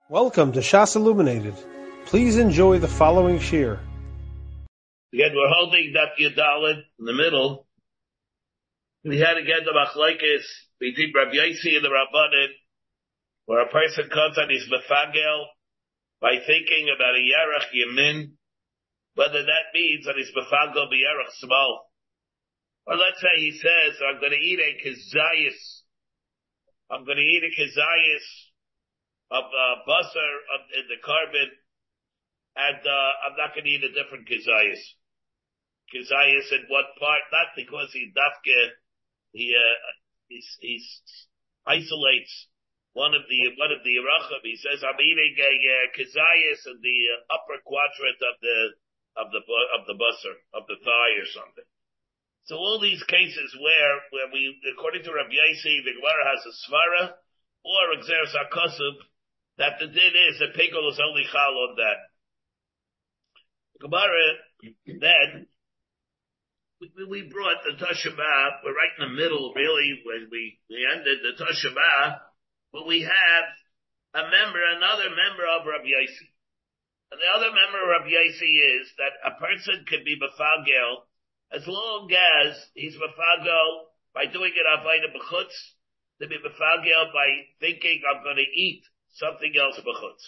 Welcome to Shas Illuminated. Please enjoy the following shir. Again, we're holding Daf Yudalid in the middle. We had again the machlokes between Rabbi Yossi and the Rabbanan, where a person comes and he's mefagel by thinking about a yarech yamin, whether that means that he's mefagel b'yarech small. Or let's say he says, I'm going to eat a kizayis. I'm going to eat a kizayis of basar in the carbon, and I'm not going to eat a different kizayis. Kizayis in what part? Not because he isolates one of the yerachim. He says, I'm eating a kizayis in the upper quadrant of the basar, of the thigh or something. So all these cases where we, according to Rabbi Yossi, the Gemara has a svara or exeres hakosub, that the din is that pickle is only chal on that. The Gemara then we brought the Tashaba. We're right in the middle, really, when we ended the Tashaba, but we have another member of Rabbi Yossi, and the other member of Rabbi Yossi is that a person can be mefagel as long as he's mefagel by doing it avodah b'chutz, to be mefagel by thinking I'm going to eat something else b'chutz.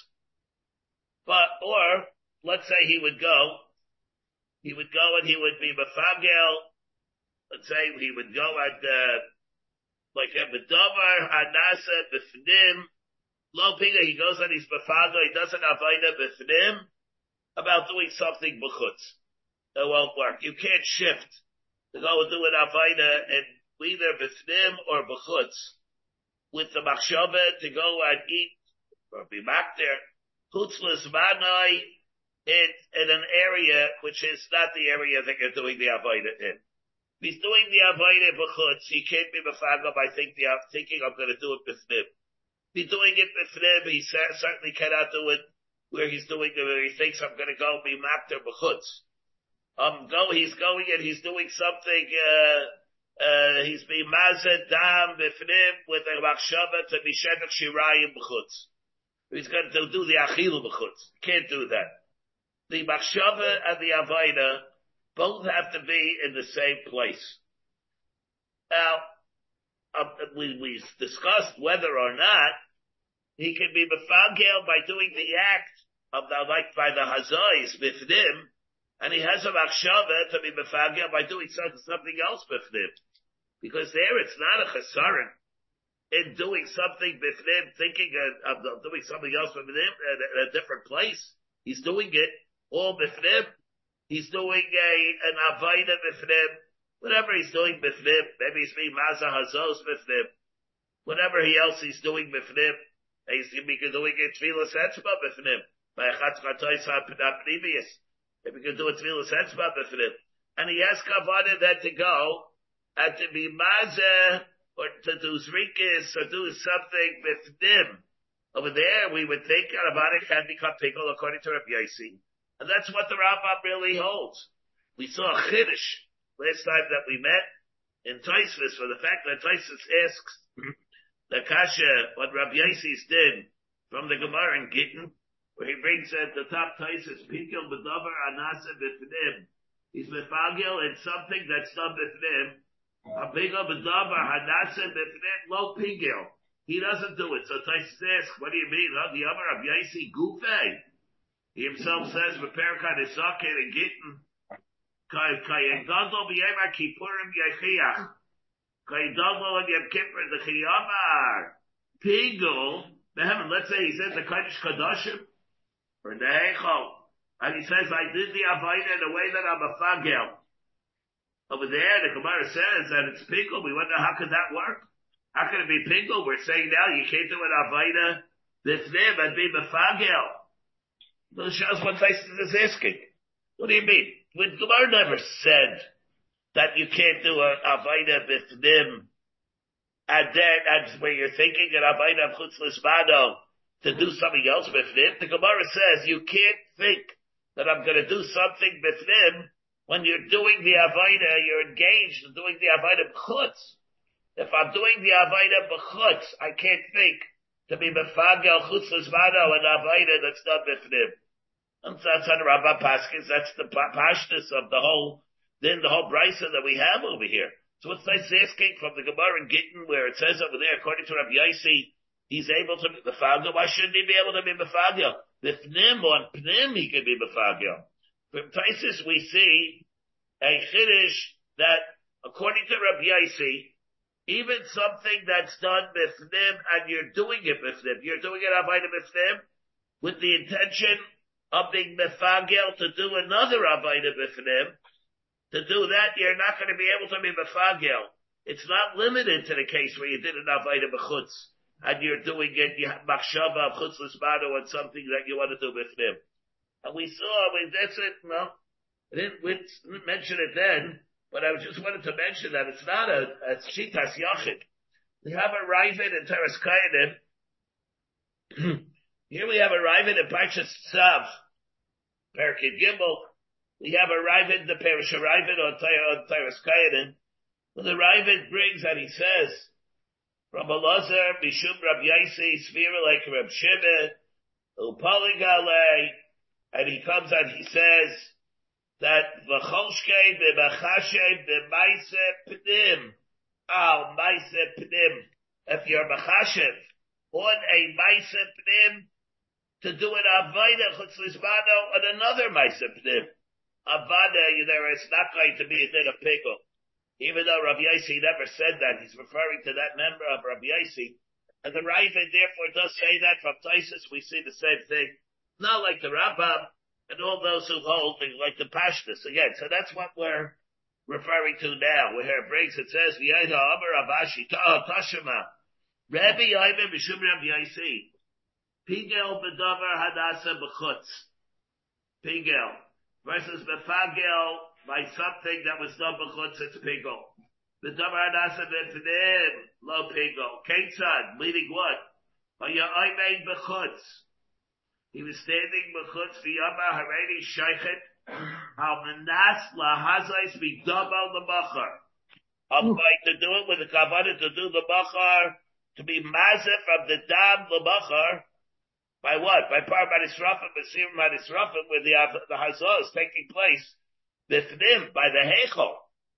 Or let's say he would go and he would be mefagel. Let's say he would go at like a medavar hanasa b'fnim lo pinga. He goes and he's mefagel. He doesn't avodah b'fnim about doing something b'chutz. It won't work. You can't shift to go and do an avodah and either b'fnim or b'chutz with the machshava to go and eat or be back there, chutzlus manai, in an area which is not the area that you're doing the avodah in. If he's doing the avodah b'chutz, he can't be mefagel by thinking I'm going to do it b'fnim. If he's doing it b'fnim, he certainly cannot do it where he's doing it, where he thinks I'm going to go be makter b'chutz. He's going and he's doing something, he's being mazed dam b'fnim with a machshava to be shedek shirayim b'chutz. He's going to do the achilu b'chutz. Can't do that. The machshava and the avodah both have to be in the same place. Now, we discussed whether or not he can be mefagel by doing the act of like by the hazois b'fnim, and he has a machshava to be mefagel by doing something else b'fnim, because there it's not a chesaron in doing something b'fnim, thinking of doing something else b'fnim in a different place. He's doing it all b'fnim. He's doing an avodah b'fnim. Whatever he's doing b'fnim, maybe he's being mazah hazos b'fnim. Whatever else he's doing b'fnim, he's doing it tefillas etzba b'fnim. By chatz chatois ha'pnimius. If he can do a tefillas etzba b'fnim. And he has kavanah then to go and to be mazah, or to do zrikis, or do something b'fnim. Over there, we would think Aravanik can become pickle according to Rabbi Yossi. And that's what the Rambam really holds. We saw a chiddush last time that we met in Tosfos, for the fact that Tosfos asks the kasha what Rabbi Yossi's did from the Gemara in Gittin, where he brings at the top Tosfos, pickle b'davar anasa b'fnim. He's mefagel in something that's done b'fnim. Pigel b'davar hanasa b'fnim lo pigel. He doesn't do it. So Tosfos asks, what do you mean? The other Rabbi Yossi gufei. He himself says, "V'perkan isaken and gittin kayin gadol b'yema kippurim yechiach kayin gadol and yem kippur the chiyamar pigel." Let's say he says the kodesh kadoshim or the heichal, and he says, "I did the avodah in a way that I'm a fagel." Over there, the Gemara says that it's pigel. We wonder how could that work? How could it be pigel? We're saying now you can't do an avodah b'fnim and be mefagel. The shows what Tyson is asking. What do you mean? When Gemara never said that you can't do an avodah b'fnim, and then that's where you're thinking an avodah chutz lismano to do something else b'fnim. The Gemara says you can't think that I'm going to do something b'fnim when you're doing the avodah. You're engaged in doing the avodah b'chutz. If I'm doing the avodah b'chutz, I can't think to be mefagel chutz l'zmano and avoda that's done b'fnim. And that's on Rabbah Paskins, that's the pashtus of the whole brisa that we have over here. So it's nice asking from the Gemara in Gittin where it says over there, according to Rabbi Yossi, he's able to be mefagel. Why shouldn't he be able to be mefagel? B'fnim on pnim he could be mefagel. From Taisus we see a chiddush that according to Rabbi Yossi, even something that's done b'fnim and you're doing it b'fnim, you're doing it avodah b'fnim with the intention of being mefagel to do another avodah b'fnim. To do that, you're not going to be able to be mefagel. It's not limited to the case where you did an avodah b'chutz and you're doing it, you have machshava of chutz l'smano and something that you want to do b'fnim. And we saw, that's it, no, we didn't mention it then, but I just wanted to mention that it's not a shitas yachid. We have a Ravid in Teres Kayanim. Here we have a Ravid in Parshas Tzav, Perkid Gimel. We have a Ravid, the Perish Ravid on Teres Kayanim. Well, the Ravid brings and he says, from Elazar, Mishum Rab Yaisi, Sfira like Rab Shimon, Upaligale, and he comes and he says that V'cholshkei b'machashev b'maise p'nim, maise p'nim. If you're machashev on a maise p'nim, to do an avodah chutz l'zmano on another maise p'nim. Avodah, there is not going to be a din of pickle. Even though Rabbi Yossi never said that, he's referring to that member of Rabbi Yossi. And the Ravid therefore does say that from Taisus, we see the same thing. Not like the Rambam and all those who hold like the Pashtus again. So that's what we're referring to now. Where it brings, it says, V'yayda Amar Avashi Tashema Rabbi Yaimen Mishum Rabbi Yossi Pigel B'davar Hadasa B'chutz Pigel versus B'fagel by something that was done b'chutz, it's pigel. The davar nasa b'fnim, lo pigel. Ketzad, meaning what? V'ya'aymein b'chutz. He was standing b'chutz v'yama hareni shaykhet, al menas lahazais b'dabal l'machar. I'm going to do it with the kavanah to do the machar, to be mazif of the dam l'machar. By what? By par manisrafim, b'sir manisrafim, where the hazah is taking place. Bifnim, by the heichel.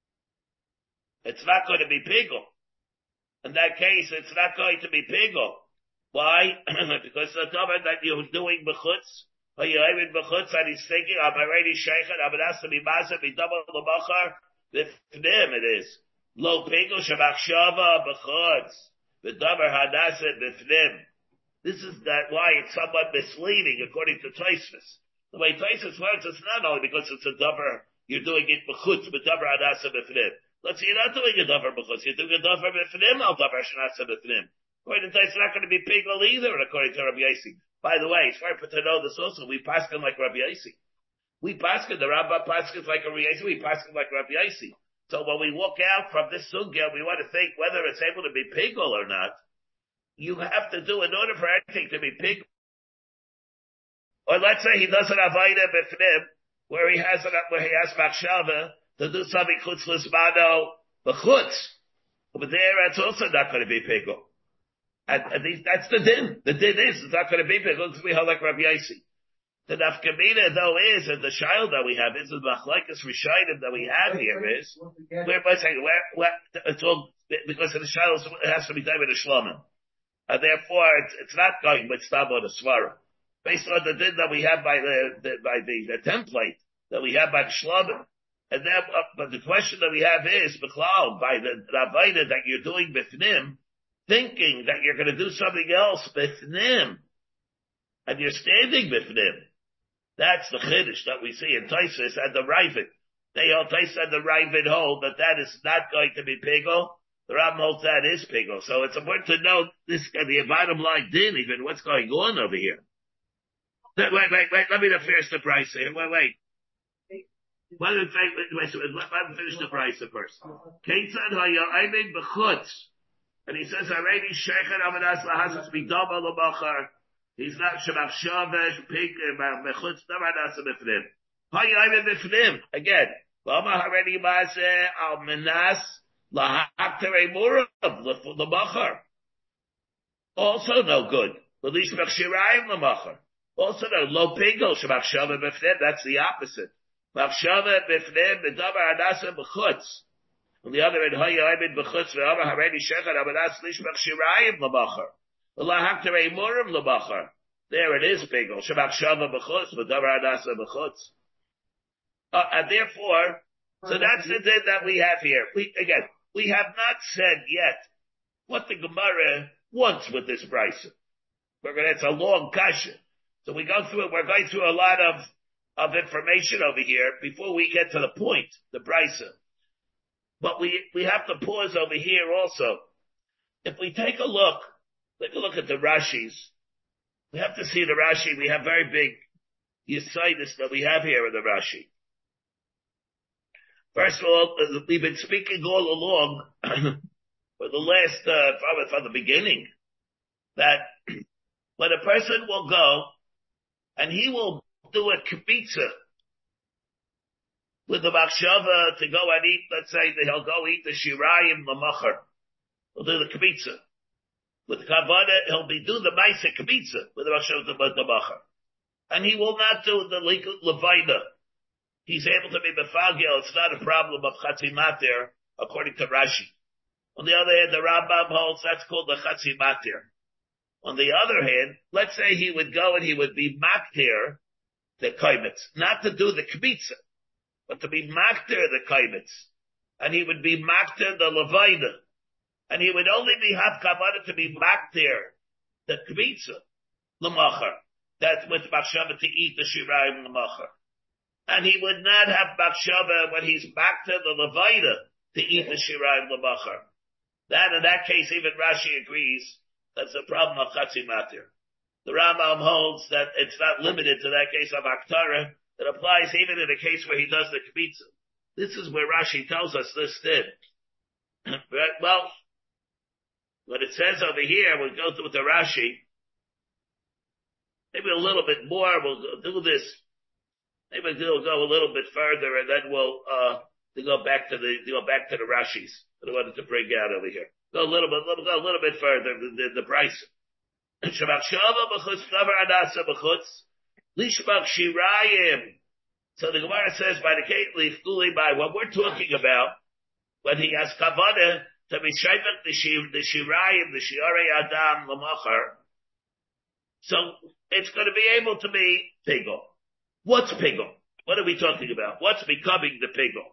It's not going to be pigel. In that case, it's not going to be pigel. Why? Because the davar that you're doing b'chutz, or you're even b'chutz, and he's thinking, I'm already sheikhet, I'm an asa b'mazah, b'dabal l'machar, bifnim it is. Lo pigel, shabachshava b'chutz, b'davar hadasa bifnim. This is why it's somewhat misleading, according to Tosfos. The way Tosfos works, it's not only because it's a davar, you're doing it b'chutz, b'davar hadasa b'fnim. Let's say you're not doing a davar b'chutz, you're doing a davar b'fnim, al davar shnasa b'fnim. According to Tosfos, it's not going to be pigel either, according to Rabbi Yossi. By the way, it's important to know this also, we paskin like Rabbi Yossi. We paskin, the Rabbah paskins like Rabbi Yossi, we paskin like Rabbi Yossi. So when we walk out from this sugya, we want to think whether it's able to be pigel or not. You have to do, in order for anything to be pigel. Or let's say he does an avodah b'fnim, where he has machshava to do something chutz l'smano b'chutz. But there, it's also not going to be pigel. And that's the din. The din is, it's not going to be pigel, because we hold like Rabbi Yossi. The nafkamina, though, is, and the child that we have, is the machlekes rishayim that we have here is, it's all, because of the child, it has to be done with a shlomim. And therefore, it's not going with stam on the svara. Based on the din that we have by the template that we have by the shlomim. And then, but the question that we have is, b'klal, by the avodah that you're doing b'fnim, thinking that you're going to do something else b'fnim, and you're standing b'fnim. That's the chiddush that we see in Tosfos and the Ravid. They all Tosfos and the Ravid hold that is not going to be pigel. The Rambam holds that is pigel. So it's important to know this, the bottom line din, even what's going on over here. Wait, let me finish the price here. Wait. Let me finish the price first. Ketzad ha'ya'aymin b'chutz. And he says, already sheikhet avadas lahasas b'dabal l'machar. He's not shemachshavesh, pig, mechutz, davadas b'fnim. Ha'ya'aymin b'fnim. Again, v'ama hareni ma'aseh al menas lahakterei murav l'machar. Also no good. Also no low pigel shemachshava b'fnim. That's the opposite. Machshava b'fnim b'davar adasa b'chutz. On the other hand, hayayim b'chutz ve'amar hareni shechad avadas lishmach shirayim l'machar. L'haktarei murim l'machar. There it is pigel shemachshava b'chutz b'davar adasa b'chutz. And therefore, so that's the thing that we have here. We have not said yet what the Gemara wants with this price. It's a long kasha. So we go through it. We're going through a lot of information over here before we get to the point, the price. But we have to pause over here also. If we take a look at the Rashis. We have to see the Rashi. We have very big Yesaitis that we have here in the Rashi. First of all, we've been speaking all along for the last, probably from the beginning, that when a person will go and he will do a kibitza with the machshava to go and eat, let's say that he'll go eat the shirayim l'machar. He'll do the kibitza. With the kavanah, he'll do the ma'aseh kibitza with the machshava to the machar. And he will not do the levina. He's able to be befagel. It's not a problem of chatzimatir, according to Rashi. On the other hand, the Rambam holds that's called the chatzimatir. On the other hand, let's say he would go and he would be maktir the kaimitz, not to do the kibitza, but to be maktir the kaimitz, and he would be maktir the levina, and he would only be have kavanah to be maktir the kibitza l'machar. That's with machshava to eat the shirayim l'machar. And he would not have machshava when he's maktir the levina to eat the shirayim l'machar. That in that case, even Rashi agrees. That's the problem of Chatzimatir. The Rambam holds that it's not limited to that case of Aktara. It applies even in a case where he does the Kibitza. This is where Rashi tells us this did. Well, what it says over here, we'll go through the Rashi. Maybe a little bit more, we'll do this. Maybe we'll go a little bit further and then we'll go back to the Rashis that I wanted to bring out over here. Go a little bit further, the price. So the Gemara says by the Kate by what we're talking about, when he has kavanah to be shayvek the shirayim, the shiarei adam l'machar. So it's going to be able to be pigel. What's pigel? What are we talking about? What's becoming the pigel?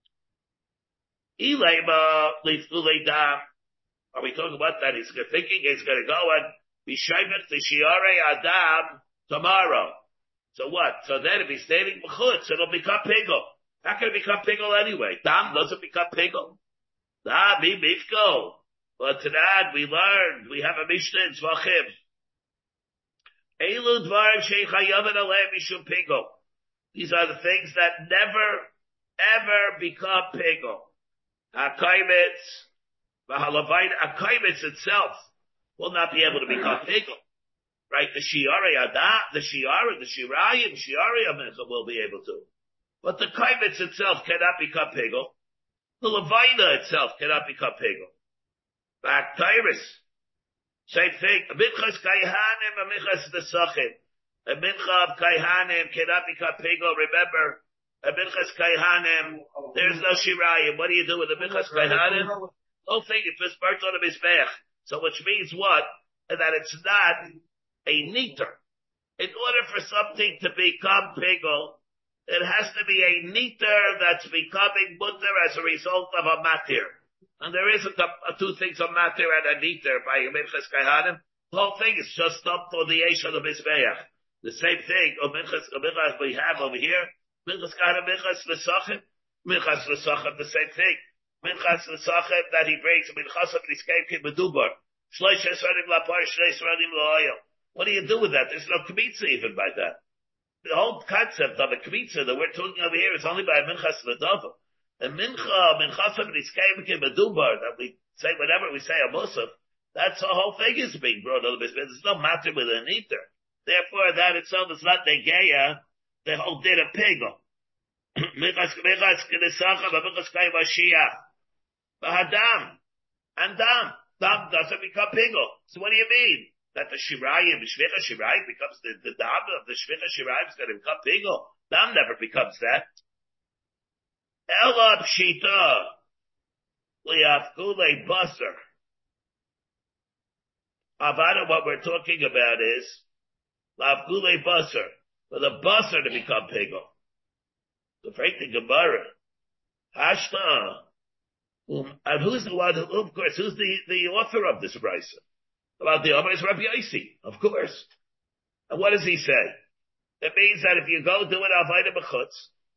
Ilema lifkulei dam. Are we talking about that? He's thinking he's going to go and be shayvek the shiarei adam tomorrow. So what? So then if he's standing b'chutz, it'll become pigel. How can it become pigel anyway? Dam doesn't become pigel. Dam, mifko. But to that we learned, we have a Mishnah in Zvachim. Elu dvarim shechayaven aleim mishum pigel. These are the things that never, ever become pigel. Hakaimitz, Akaimitz itself will not be able to become pigel. Right? The shiarei adam, the shirayim, mincha will be able to. But the kaimitz itself cannot become pigel. The levina itself cannot become pigel. Baktyrus, same thing. A minchas kaihanim, a minchas nesachim. A mincha of kaihanim cannot become pigel. Remember, a minchas kaihanim, there's no shirayim. What do you do with a minchas kaihanim? Whole thing, if it's burnt on a mizbech. So which means what? That it's not a niter. In order for something to become pigel, it has to be a niter that's becoming mutter as a result of a matir. And there isn't two things, a matir and a niter by minchas kaihanim. The whole thing is just dumped on the eish of the mizbech. The same thing, minchas we have over here, minchas kaihanim, minchas nesachim, the same thing. Minchas nesachim that he brings, minchas of niskeim medubar. Shlosh esranim lapar, shlosh esranim la'oil. What do you do with that? There's no kmitza even by that. The whole concept of a kmitza that we're talking over here is only by minchas l'dava. And minchas of niskeim medubar that we say whenever we say a musaf, that's the whole thing is being brought on the business. There's no matter with an eater. Therefore, that itself is not negeya, the whole din of pigel. Minchas k'nesachim, minchas k'ayim Mashiach. Hadam and dam. dam doesn't become pigul. So what do you mean? That the shirayim, shvicha shirayim becomes the dam of the shvicha shirayim is going to become pigul. Dam never becomes that. Ela pshita liafkule basar. Avada, what we're talking about is liafkule basar, for the basar to become pigul. The frankly Gemara, Hashta, and who's the one? Of course, who's the author of this brisa? About the Omer is Rabbi Yossi, of course. And what does he say? It means that if you go do it Avodah b'chutz,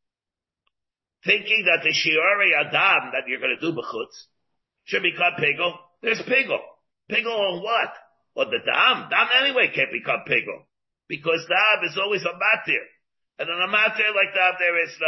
thinking that the shiurei adam that you're going to do b'chutz should become pigul, there's pigul. Pigul on what? On the dam. Dam anyway can't become pigul, because dam is always a matir. And on a matir like dam, there is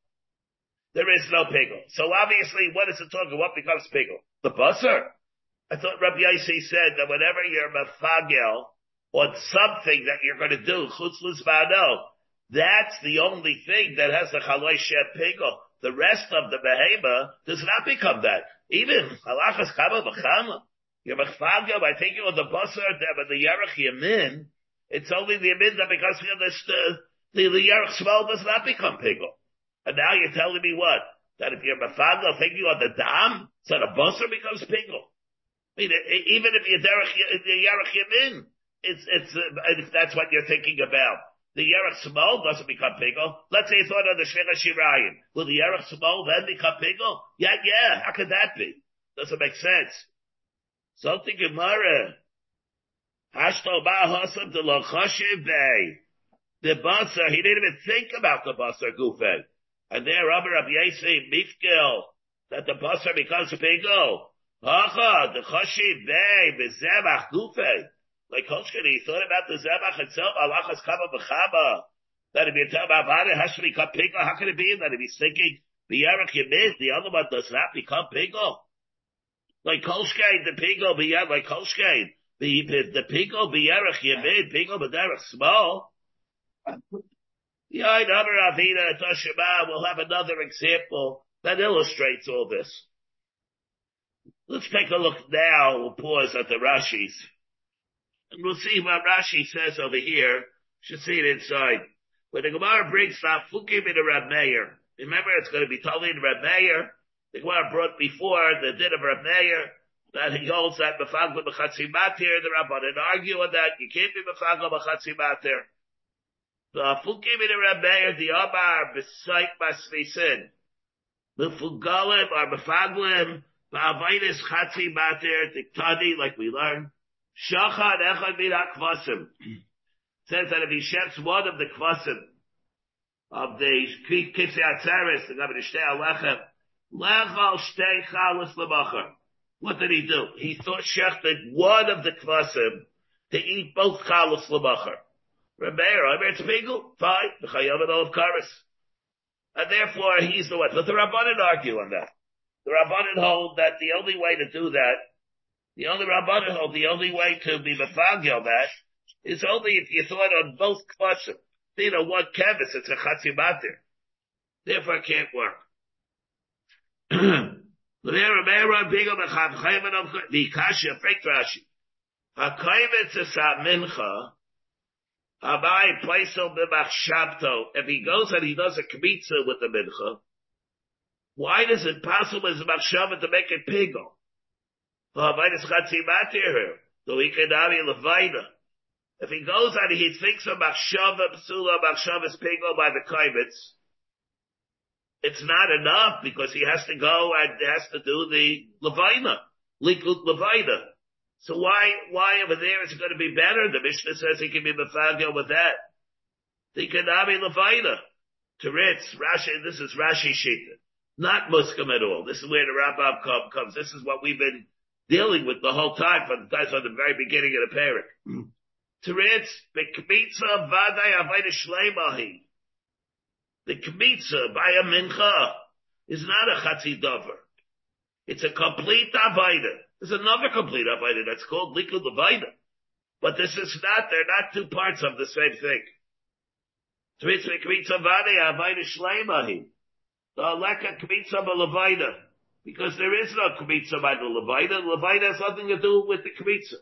no pigul. So obviously, what is it talking? What becomes pigul? The basar. I thought Rabbi Yossi said that whenever you're mafagel on something that you're going to do, chutz l'zmano, that's the only thing that has the chaloi shet pigul. The rest of the behema does not become that. Even halachas kama v'chama, you're mafagel by taking on the basar, but the yarech yamin, it's only the yamin that becomes the yarech small does not become pigul. And now you're telling me what? That if you're mafagel thinking on the dam, so the basar becomes pigul. I mean, even if you're Yarech Yamin, if that's what you're thinking about. The Yarech Smol doesn't become pigul. Let's say you thought of the Shvicha Shirayim. Will the Yarech Smol then become pigul? Yeah, how could that be? Doesn't make sense. Something Gemara. Hashto Ba'ahasam de lo chashiv bei. The basar, he didn't even think about the basar gufay. And there, Rabbi Yossi, Mifgil, that the basar becomes pigul. The chashiv bei bezebach gufay. Like Kolshkin, he thought about the zebach itself. Alachas kama b'chama. That if you tell about it has to become pigul, how can it be that if he's thinking b'yarech yemid, the other one does not become pigul? Like Kolshkin, the pigul b'yarech, like Kolshkin, the pigul b'yarech yemid, pigul b'derech small. Yain Amar Avida Toshima. We'll have another example that illustrates all this. Let's take a look now. We'll pause at the Rashis. And we'll see what Rashi says over here. Should see it inside. When the Gemara brings Fukim in the Reb Meir, remember it's going to be totally in Reb Meir. The Gemara brought before the din of Reb Meir that he holds that Mefagla B'chatzi Matir. The Rabbanan argue on that. You can't be Mefagla B'chatzi Matir. The Fukim in the Reb Meir, the Omar B'sayk Masvisin. Mefugalim or Mefaglim Ba'avaydis Chatzi Matir Diktani, like we learned. Shachad echad min hakvasim. Says that if he sheds one of the kvasim of the kitzei atzeres, the gabi shtei alechem, lechal shtei chalas lebachar. What did he do? He shechted one of the kvasim to eat both chalas lebachar. Rebbeir, it's pigul, fine. The chayav and all of kares, and therefore he's the one. But the Rabbanan argue on that. The Rabbanan hold that the only way to do that. The only Rabbanan hold the only way to be mefagel that is only if you thought on both kvasim. You know, one canvas, it's a chatzi matir. Therefore it can't work. The kasha, fake Rashi. HaKaivetz is ha-mincha, Abai plaisel b'machshavto. If he goes and he does a kmitza with the mincha, why is it possible as a machshavah to make it pigul? If he goes and he thinks of machshava psula, machshava is pigul by the kaivetz, it's not enough because he has to go and has to do the levina, likut levina. So why over there is it going to be better? The Mishnah says he can be mefagel with that. He cannot be levina. Teretz, Rashi, this is Rashi Shita. Not Muskim at all. This is where the Rambam comes. This is what we've been dealing with the whole time from the very beginning of the parak. Teretz, bekmitza vaday avayda shleimahi. The kmitza by a mincha is not a chatzi dover. It's a complete avayda. There's another complete avayda that's called likud avayda. But this is not, they're not two parts of the same thing. Teretz, bekmitza vaday avayda shleimahi. The leka kmitza b'lavayda. because there is no kmitza by the Levita. The Levita has nothing to do with the kmitza.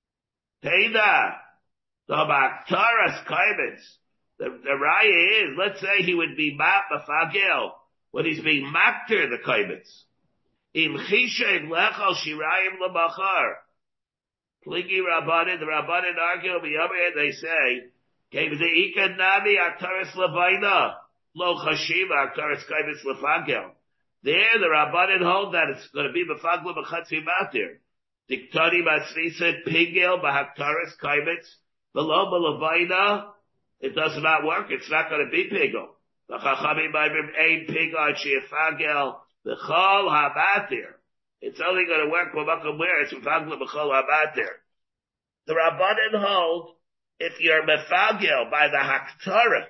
Teida, the Baktaras Kaibitz. The raya is, let's say he would be mafagel when he's being makter the Kaibitz. Im chishev lechal shirayim lebachar. Pligi Rabbanin, the Rabbanin argue, they say, Came the Ikad Nami Aktaris Levina, Lo Chashiva Aktaris Kaibitz Lefagel. There, the Rabbanin hold that it's going to be Befagel B'chatzi Matir. Diktari Masrisa Pigel B'Haktaris Kaibitz, Below Levina, it does not work, it's not going to be Pigel. The Chachamim B'Ibrim Ein Pigel Shefagel, B'chol HaMatir. It's only going to work where it's B'Fagel B'chol HaMatir. The Rabbanin hold, if you're mefagel by the haktara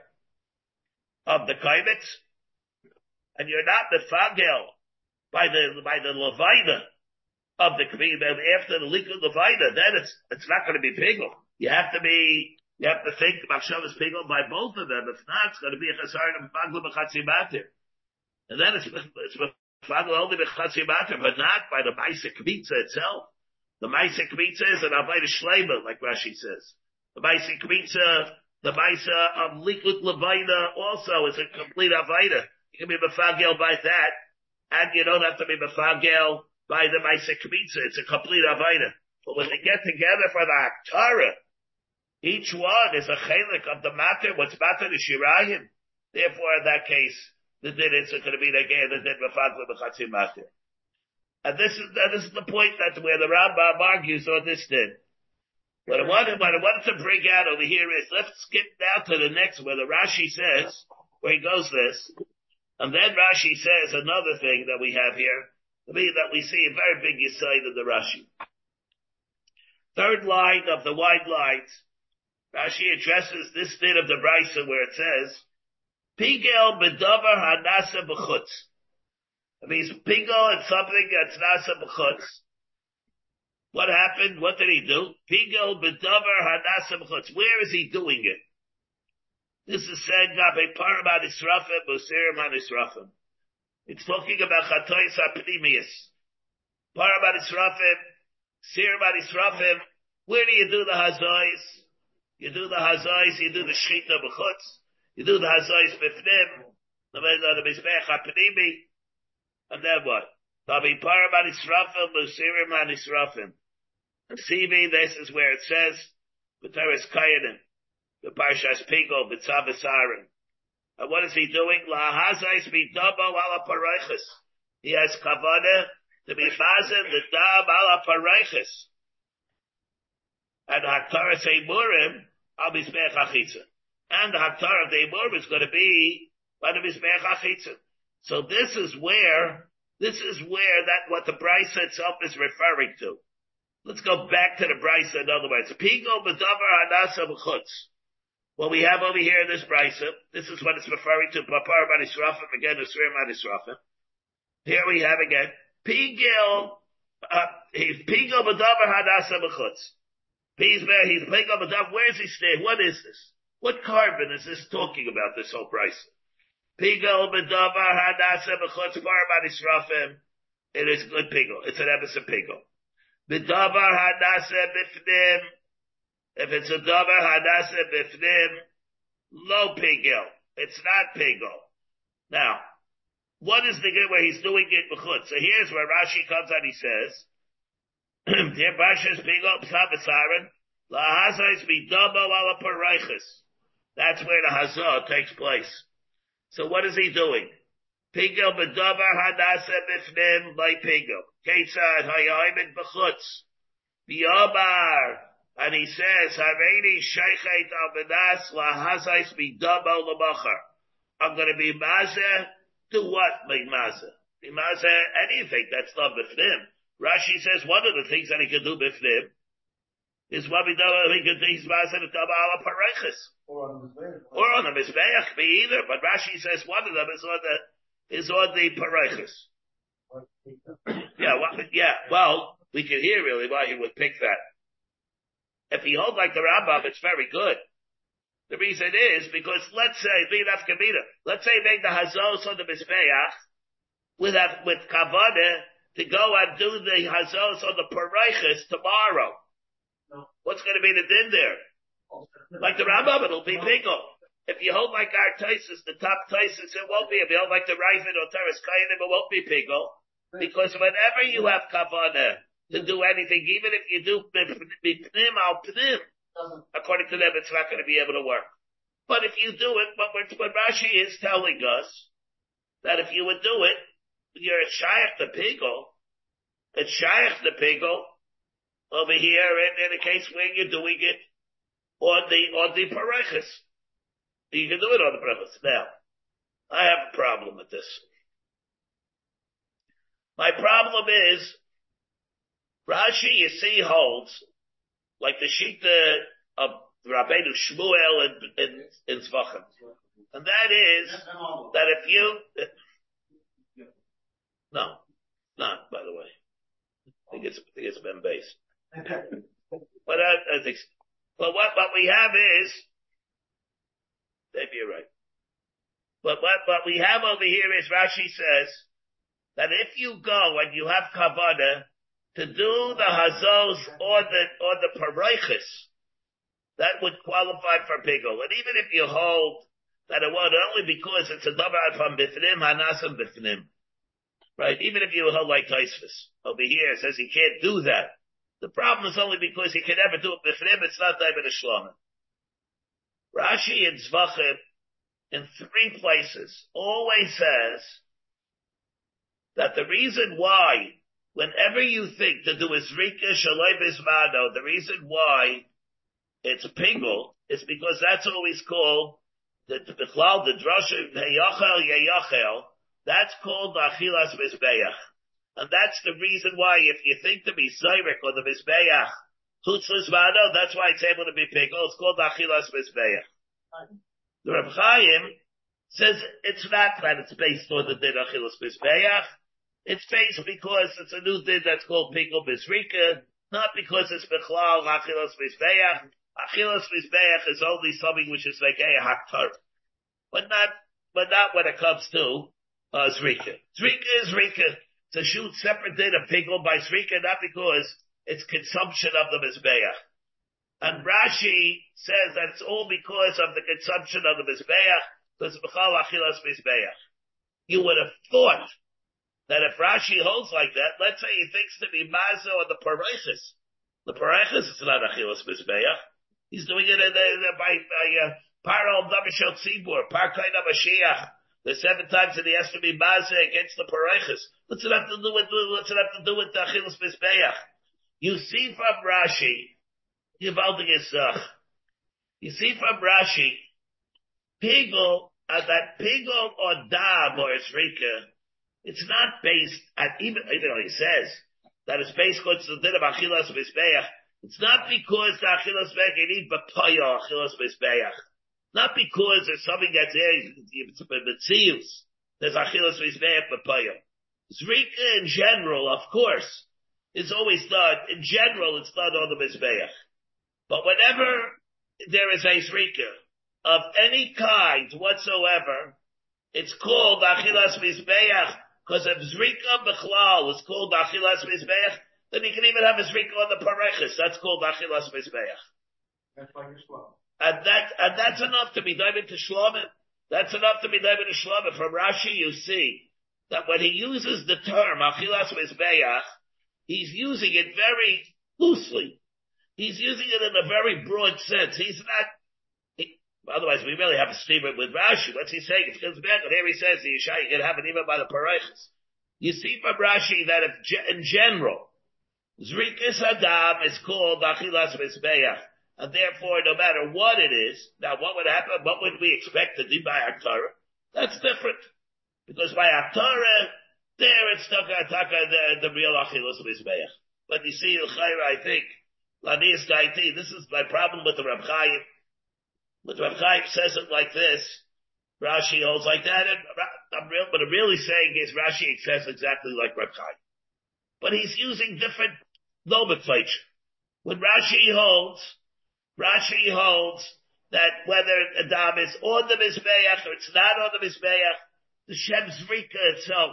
of the kaibitz, and you're not mefagel by the levina of the kaibitz after the likud levina, then it's not going to be pigel. You have to think machshavas pigel by both of them. If not, it's going to be a chasar and mefagel b'chatzi matir, and then it's mefagel only b'chatzi matir, but not by the ma'aseh kmitza itself. The ma'aseh kmitza is an avodah shleima, like Rashi says. The Maisa Kmitza, the Maisa of Likud Levina also is a complete Avaida. You can be Mefagel by that, and you don't have to be Mefagel by the Maisa Kmitza. It's a complete Avaida. But when they get together for the Haktara, each one is a chelik of the matter, what's matter to Shirayim. Therefore, in that case, the din is going to be again the din Mefagel B'chatzi matter. And this is the point that where the Rambam argues on this din. What I wanted to bring out over here is, let's skip down to the next where the Rashi says, where he goes this, and then Rashi says another thing that we have here, that we see a very big yisaid of the Rashi. Third line of the wide lines, Rashi addresses this bit of the Brisa where it says, Pigel bedavar hanasa b'chutz. It means pigel is something that's nasa b'chutz. What happened? What did he do? Pigel bedavar hadasim chutz. Where is he doing it? This is said gabe paramat israfim busirim an israfim. It's talking about chatois hapnimius. Paramat israfim, sirim an israfim. Where do you do the hazois? You do the hazois. You do the shchita b'chutz. You do the hazois b'fnim. The mizbech hapnimi. And then what? Gabe paramat israfim busirim an israfim. And CV, this is where it says, B'teres Kayanim, the Parshas Pigel, B'tzavis Aaron. And what is he doing? La'hazais b'dabo ala paraychis. He has kavanah to be mazen the dab ala paraychis. And the Haktaras Eimurim, al Mizbech Achitza. And the Haktar of the Eimurim is going to be by the Mizbech Achitza. So this is where that, what the Brisa itself is referring to. Let's go back to the Brisa in other words. Pigo b'davar hanasa b'chutz. What we have over here in this Brisa, this is what it's referring to. Papar b'nisrafim, again, Usrim b'nisrafim. Here we have again. Pigo b'davar hanasa b'chutz. He's Pigo b'davar, where is he staying? What is this? What carbon is this talking about, this whole Brisa? Pigo b'davar hanasa b'chutz, par b'nisrafim. It is good Pigo. It's an episode Pigo. The davar hadasa bifnim. If it's a davar hadasa bifnim, lo pigel. It's not pigel. Now, what is the good where he's doing it b'chutz? So here's where Rashi comes and he says, "Dear Parshas pigel p'savisaron lahazais b'dabo ala paraychis." That's where the hazah takes place. So what is he doing? Pigel b'davar hadasa bifnim by pigel. Ketzad hayayim b'chutz b'yomar, and he says, "Hareini sheichet al benas lahazais b'dabo l'machar." I'm going to be mazeh. Do what? Be mazeh. Be mazeh anything that's not bifnim. Rashi says one of the things that he can do bifnim is what he can do. He's mazeh the daba ala parechis or on the mizbeach. Be either, but Rashi says one of them is on the parechis. Well, we can hear really why he would pick that. If he holds like the Rambam, it's very good. The reason is because let's say he made the hazos on the mizbeach. with kavanah to go and do the hazos on the paraychis tomorrow. What's going to be the din there? Like the Rambam, it'll be pickle. If you hold like our Taisus, the top Taisus, it won't be. If you hold like the Raifid or Teres Kayanim, it won't be pickle. Because whenever you have kavanah to do anything, even if you do pnim al pnim, according to them, it's not going to be able to work. But if you do it, what Rashi is telling us, that if you would do it, you're shaykh the pickle. It's shaykh the pickle over here in a case where you're doing it on the paraychis. You can do it on the paraychis. Now, I have a problem with this. My problem is, Rashi, you see, holds, like the Shita of Rabbeinu Shmuel in Zvachim. And that is, that if you, no, not, by the way. I think it's been based. But I think, but what we have is, maybe you're right. But what we have over here is Rashi says that if you go and you have kavanah to do the hazos or the paraychis, that would qualify for pigul. And even if you hold that it won't, only because it's a davar from bifnim, hanasam bifnim. Right? Even if you hold like Taisvis over here, says he can't do that. The problem is only because he can never do it bifnim, it's not davar shlomim. Rashi in Zvachim, in 3 places, always says that the reason why, whenever you think to do a zrika shaloi bismado, the reason why it's pingul is because that's always called the klal, the drasha, heyachel, yeyachel, that's called the achilas mizbeach. And that's the reason why if you think to be zayrik or the mizbeach, chutz mizmado, that's why it's able to be pingul, it's called the achilas mizbeach. The Reb Chaim says it's not that it's based on the din achilas mizbeach. It's based because it's a new din that's called Pingul Bizrika, not because it's Bechlal Achilas Mizbeach. Achilas Mizbeach is only something which is like a Haktar. But not when it comes to Zrika. Zrika is Zrika. It's a shoot separate din of Pingul by Zrika, not because it's consumption of the Mizbeach. And Rashi says that it's all because of the consumption of the Mizbeach, because Bechlal Achilas Mizbeach. You would have thought that if Rashi holds like that, let's say he thinks to be mazo or the paraychis. The paraychis is not achilas mizbeach. He's doing it by Paro Davishel Tzibur, Parkain Mashiach. The 7 times that he has to be mazo against the paraychis. What's it have to do with the achilas mizbeach? You see from Rashi, you see from Rashi, pigul, that pigul or dam or esrika, it's not based at, even though he says that it's based on the din of achilas mizbeach. It's not because the achilas mizbeach, you need b'paya achilas mizbeach. Not because there's something that's there, there's achilas mizbeach b'paya. Zrika in general, of course, is always done, in general it's done on the mizbeach. But whenever there is a zrika of any kind whatsoever, it's called achilas mizbeach. Because if Zrika Bechlal is called Achilas Mizbeach, then you can even have a Zrika on the Parechis. That's called Achilas Mizbeach. That's why you're slow. And that's enough to be diving to Shlomim. That's enough to be diving to Shlomim. From Rashi, you see that when he uses the term Achilas Mizbeach, he's using it very loosely. He's using it in a very broad sense. He's not, otherwise, we really have a statement with Rashi. What's he saying? It comes back, and here he says the Yishai, you can have it even by the Paraychis. You see from Rashi that if, in general, Zrikis Adam is called Achilas Mizbeach, and therefore, no matter what it is, now what would happen, what would we expect to do by Aktarah? That's different. Because by Aktarah, there it's the real Achilas Mizbeach. But you see, I think, Lanias Daiti, this is my problem with the Reb Chaim. But Reb Chaim says it like this, Rashi holds like that, and what I'm really saying is Rashi says exactly like Reb Chaim. But he's using different nomenclature. When Rashi holds that whether Adam is on the Mizbeach or it's not on the Mizbeach, the Shem Zrika itself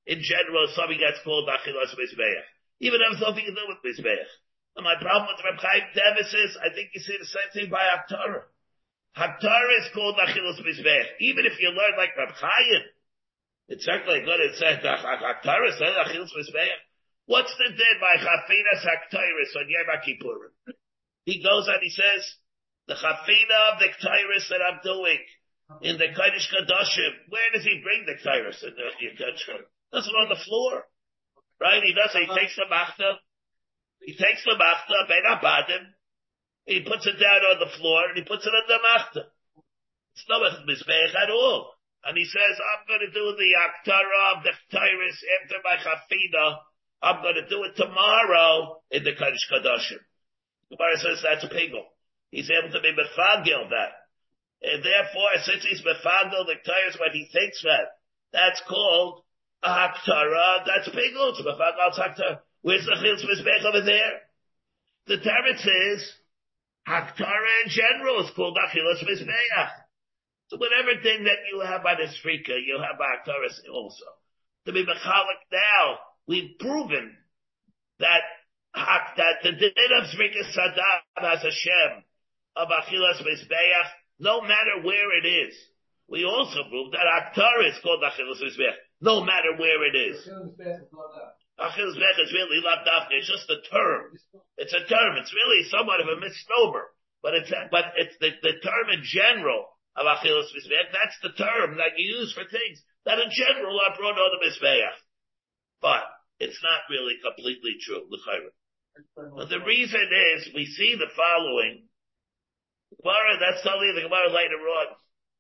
in general, something that's called Achilas Mizbeach. Even if it's nothing to do with Mizbeach. And my problem with Reb Chaim Teves is, I think you see the same thing by Haftarah. Haftarah is called Achilas Mizbeach. Even if you learn like Reb Chaim, it's certainly good. It says Haftarah says Achilas Mizbeach. What's the din by Chafinas Haktaris on Yom Kippurim? He goes and he says, the Chafina of the K'tairis that I'm doing in the Kodesh Kadoshim, where does he bring the K'tairis in the Yom? Doesn't on the floor. Right? He takes the Machta, Ben Abadim, he puts it down on the floor, and he puts it on the Machta. It's not a Mizbeach at all. And he says, I'm going to do the Aktara of the K'tairis after my Chafina. I'm going to do it tomorrow in the Kodesh Kadoshim. The Gemara says that's a pigel. He's able to be mefagel that. And therefore, since he's mefagel the K'tairis when he thinks that, that's called a Haktara, that's pigel. It's mefagel Haktara. Where's the Chil's Mizbech over there? The teretz is, Haktara in general is called Achilas Mizbeach. So whatever thing that you have by the Shrika, you have by Haktara also. To be mechalik now, we've proven that the din of Zrika Sadam has a shem of Achilas Mizbeach, no matter where it is. We also proved that Haktara is called Achilas Mizbeach, no matter where it is. Achilas Mizbeach is really not dafka, it's just a term. It's a term, it's really somewhat of a misnomer, but it's the term in general of Achilas Mizbeach, that's the term that you use for things that in general are brought on the Mizbeach. But it's not really completely true, l'chayra. But the reason is, we see the following. Gemara, that's only the Gemara later on.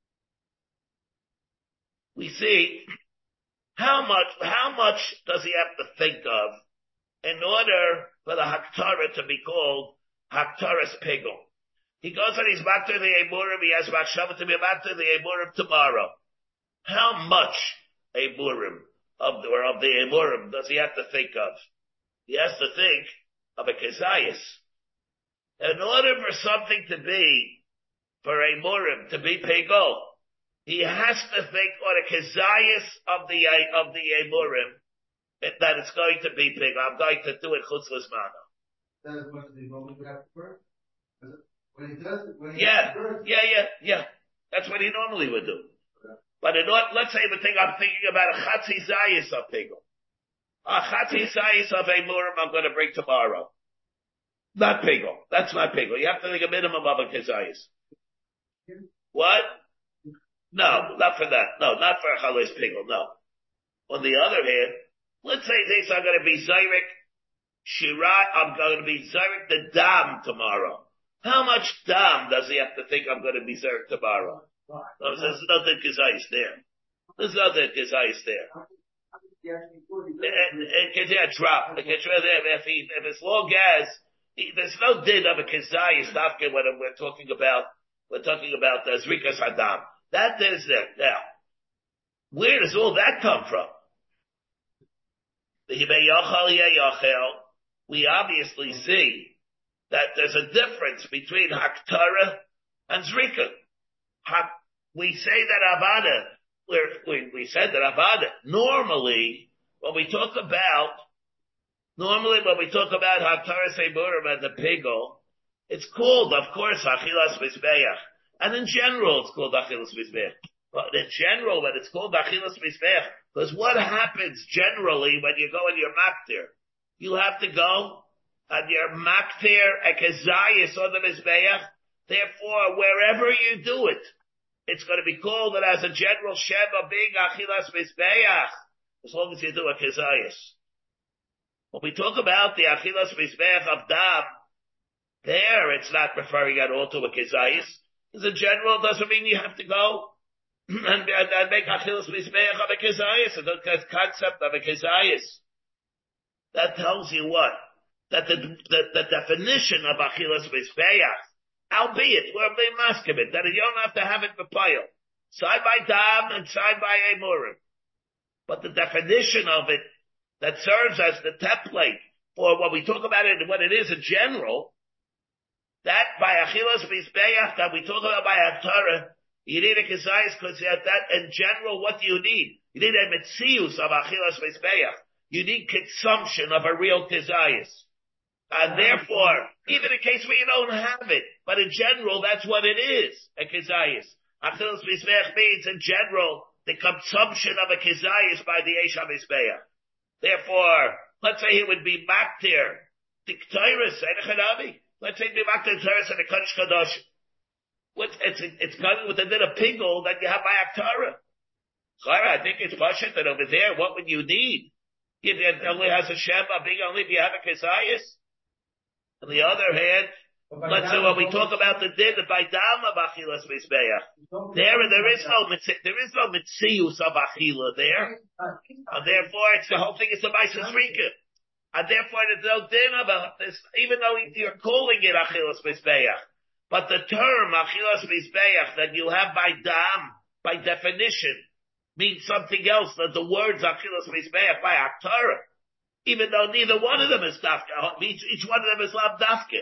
We see how much does he have to think of in order for the Haktara to be called Haktaras Pigel. He goes and he's back to the Emurim, he has Machshava to be back to the Emurim tomorrow. How much Emurim of the Emurim does he have to think of? He has to think of a Kezayis. In order for something to be, for Emurim to be Pegol, he has to think on a Kezayis of the Emurim, that it's going to be Pegol. I'm going to do it Chutz L'Zmano. That is what he normally would have to first? When he does it, Yeah. That's what he normally would do. But let's say I'm thinking about a Chatzi Zayis of Pegel. A Chatzi Zayis of Emurim I'm going to bring tomorrow. Not Pegel. That's not Pegel. You have to think a minimum of a Kezayis. What? No, not for that. No, not for a Chalos Pegel, no. On the other hand, let's say this, I'm going to be Zayrik Shirai, I'm going to be Zayrik the Dam tomorrow. How much Dam does he have to think I'm going to be Zayrik tomorrow? No, there's nothing Kezayis there. There's nothing Kezayis there. It can drop. If as long as there's no din of a Kezayis Dafka when we're talking about Zrika Saddam. That is there. Now, where does all that come from? We obviously see that there's a difference between Haktara and Zrika. We say that Avada, we said that Avada, normally when we talk about Haktara Seiburim and the Pigel, it's called, of course, Achilas Mizbeach. And in general, it's called Achilas Mizbeach. But in general, when it's called Achilas Mizbeach, because what happens generally when you go and you're maktir? You have to go and you're maktir a kezayis on the Mizbeach. Therefore, wherever you do it, it's going to be called that as a general shem of being Achilas Mizbeach, as long as you do a kezayis. When we talk about the Achilas Mizbeach of Dam, there it's not referring at all to a kezayis. As a general, doesn't mean you have to go and make Achilas Mizbeach of a kezayis, the concept of a kezayis. That tells you what? That the definition of Achilas Mizbeach, albeit, we're being maskabit, that you don't have to have it for pile. Side by Dam and side by Emurim. But the definition of it that serves as the template for what we talk about it and what it is in general, that by Achilas Mizbeach that we talk about by Haktara You need a kezayis because that, in general, what do you need? You need a metzius of achilas mizbeach. You need consumption of a real kezayis. And therefore, even in case where you don't have it, but in general, that's what it is, a kezayis. Achilas mizbeach means, in general, the consumption of a kezayis by the Eish HaMizbeach. Therefore, let's say it would be maktir, the Ketores, let's say it would be maktir Ketores and the Kodesh Kadosh. It's coming with a bit of pingle that you have by Aktara. So I think it's Pashut that over there, what would you need? If it only has a Shema, only if you have a Kezayis. On the other hand, let's say when we talk about the din by Dam of Achilas Mizbeach, there is no Mitzius of Achila there. And therefore, the whole thing is the Maisus Rika. And therefore, there's no din about this, even though you're calling it Achilas Mizbeach. But the term Achilas Mizbeach that you have by Dam, by definition, means something else than the words Achilas Mizbeach by Aktara. Even though neither one of them is Dafka, each one of them is Lav Dafka.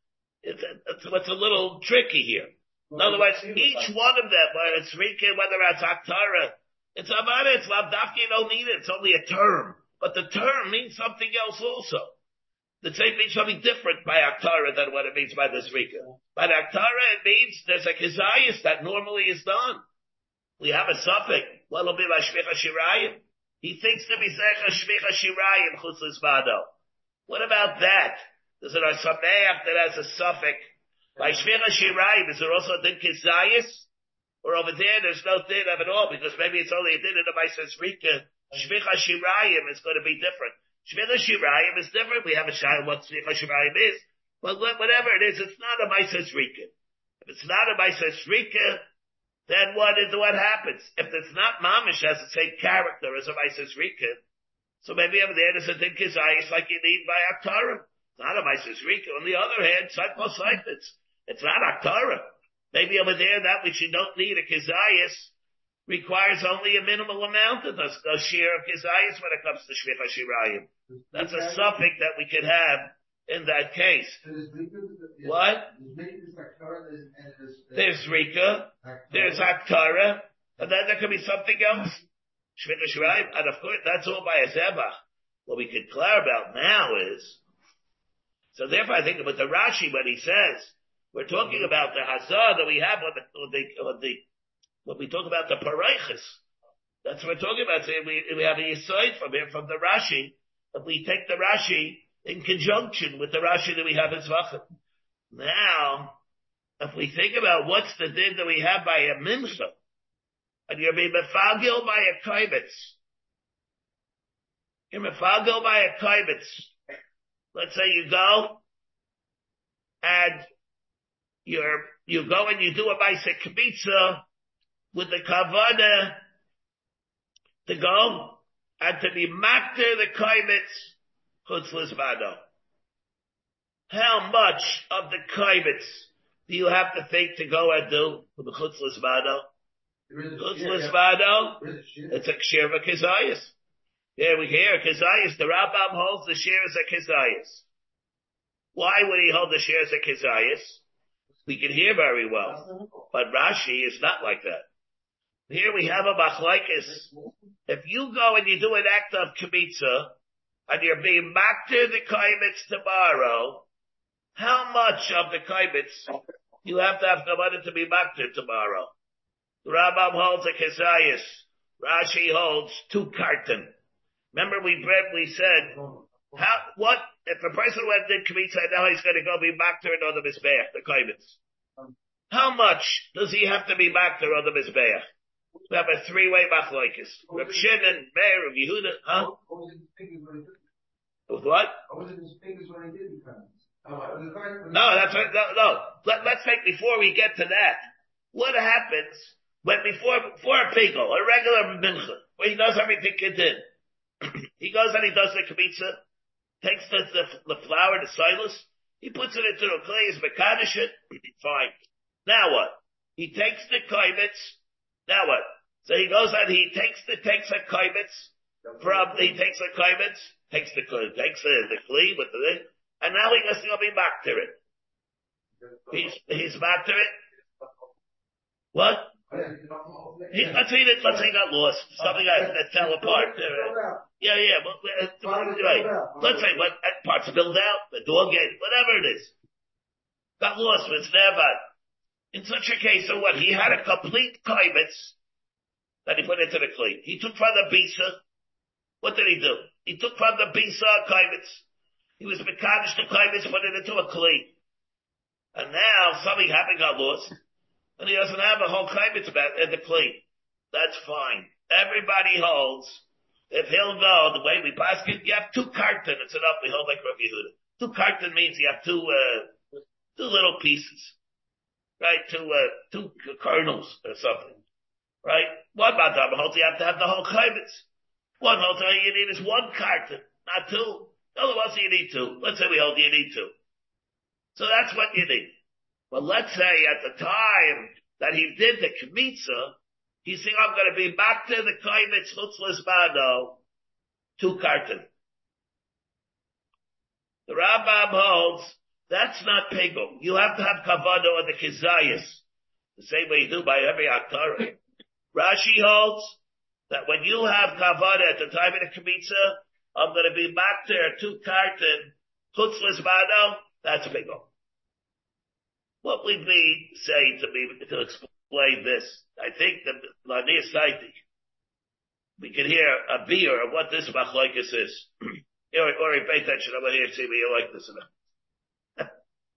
It's a little tricky here. In other words, each one of them, whether it's Rika, whether it's Aktara, it's Lav Dafka, you don't need it, it's only a term. But the term means something else also. The same means something different by Aktara than what it means by this Rika. By Aktara, it means there's a Kezayis that normally is done. We have a suffix. What will be by Shvicha Shirayim? He thinks to be Zecha Shvicha Shirayim Chutz Lizbado. What about that? Is it a Sameach that has a suffix? By Shvicha Shirayim, is there also a din Kezayis? Or over there's no din of it all, because maybe it's only a din in the Maises Rika. Shvicha Shirayim is going to be different. Shvicha Shirayim is different. We have a shayla what Shvicha Shirayim is. But whatever it is, it's not a Maises Rika. If it's not a Maises Rika, then what happens? If it's not Mamish has the same character as a Maises Rika, so maybe over there's a din Kezayis like you need by Aktara. It's not a Maises Rika. On the other hand, it's not Aktara. Maybe over there that which you don't need a Kezayis requires only a minimal amount of the share of Kezayis when it comes to Shvicha Shirayim. That's a suffix that we could have in that case. What? There's Rika, there's Aktara, and then there could be something else. Shvicha Shirayim, and of course that's all by a Zebach. What we could clear about now is, so therefore I think with the Rashi when he says, we're talking about the Hazah that we have when we talk about the Paraychis. That's what we're talking about. So we have a Yisoid from here, from the Rashi, but we take the Rashi in conjunction with the Rashi that we have in Zvachim. Now, if we think about what's the din that we have by a Mincha, and you're being mefagil by a kaibetz. You're mefagil by a kaibetz. Let's say you go, and you go and you do a Maaseh Kibitza with the Kavana to go and to be makter the kaibetz chutz lizbado. How much of the kaibetz do you have to think to go and do for the chutz lizbado? Chutz lizbado, it's a kshir of a kezayis. Yeah, we hear kezayis. The Rambam holds the share as a kezayis. Why would he hold the share as a kezayis? We can hear very well, but Rashi is not like that. Here we have a machlokes. If you go and you do an act of kibitza, and you're being makter the kaibetz tomorrow, how much of the kaibetz you have to have the money to be makter tomorrow? The Rambam holds a kezayis. Rashi holds 2 karton. Remember we said, what, if a person went did kibitza and now he's going to go be makter on the mizbeach, the kaibetz. How much does he have to be makter on the mizbeach? We have a 3-way machlokes. Reb Shimon, Meir, Reb Yehuda, huh? With what? No, that's right. No. Let's take before we get to that. What happens when before a pigel, a regular mincha, where he does everything he did? He goes and he does the kibitza, takes the flour, the silas, he puts it into the clay, he's mekadosh it, fine. Now what? He takes the kaibetz. Now what? So he goes and he takes a kaibetz takes the kli with the, and now he goes to be back to it. He's back to it. What? Let's say it got lost. Something that fell apart. Yeah. Right. Let's say what parts spilled out, the door gate, whatever it is. Got lost, but it's never. In such a case, so what? He had a complete kaibitz that he put into the kli. He took from the bisa. What did he do? He took from the bisa kaibitz. He was mekadosh the kaibitz, put it into a kli. And now something happened, got lost, and he doesn't have a whole kaibitz in the kli. That's fine. Everybody holds. If he'll go the way we pass it, you have 2 karton. It's enough. We hold like Rabbi Yehuda. 2 karton means you have two little pieces. Right? 2 kernels or something. Right? One madam holds you have to have the whole kaibitz. One holds all you need is 1 karton, not 2. Otherwise you need 2. Let's say we hold you need 2. So that's what you need. But let's say at the time that he did the kmitza, he's saying, I'm going to be back to the kaibitz chutzlas bado, 2 karton. The Rambam holds, that's not pegum. You have to have kavado on the kizayis. The same way you do by every akara. Rashi holds that when you have kavado at the time of the kmitza, I'm going to be back there 2 karton, chutzlas bado, that's pegum. What would we say to explain this? I think the Laniya Saiti, we can hear a beer of what this machlokes is. Or pay attention over here, see me, you like this enough.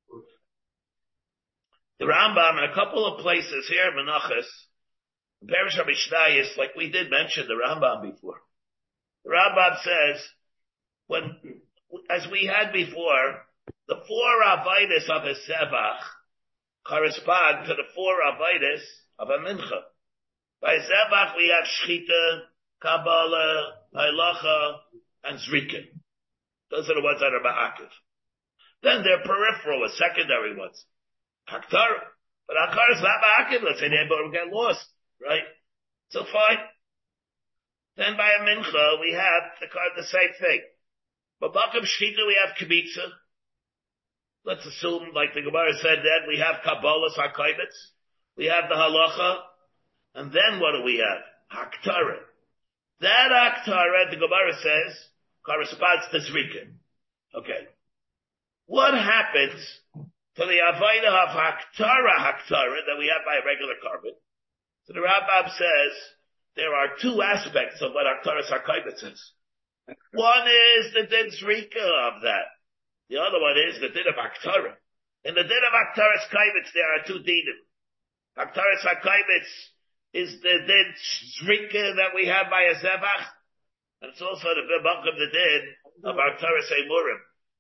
The Rambam in a couple of places here, Menachos, Perish HaMishnayos, like we did mention the Rambam before. The Rambam says, as we had before, the 4 avodas of a sevach correspond to the 4 avodas of a mincha. By sevach we have shchita, kabbalah, halacha, and zrika. Those are the ones that are ma'akiv. Then they're peripheral, or secondary ones. Haktara. But Haktara is not ma'akiv. Let's say they get lost, right? So fine. Then by a mincha we have the same thing. But Makam shchita we have kmitza. Let's assume, like the Gemara said, that we have Kabbalah HaKaibitz, we have the Halacha, and then what do we have? Haktara. That Haktara, the Gemara says, corresponds to Zrika. Okay. What happens to the Avaida of Haktara that we have by a regular carbon? So the Rambam says, there are 2 aspects of what Haktara HaKaibitz is. One is the din Zrika of that. The other one is the din of Haktara. In the din of Haktaras Kaibitz, there are 2 dinim. Haktaras HaKaibitz is the din Zrika that we have by a Zevach, and it's also the bulk of the din of Haktaras Emurim.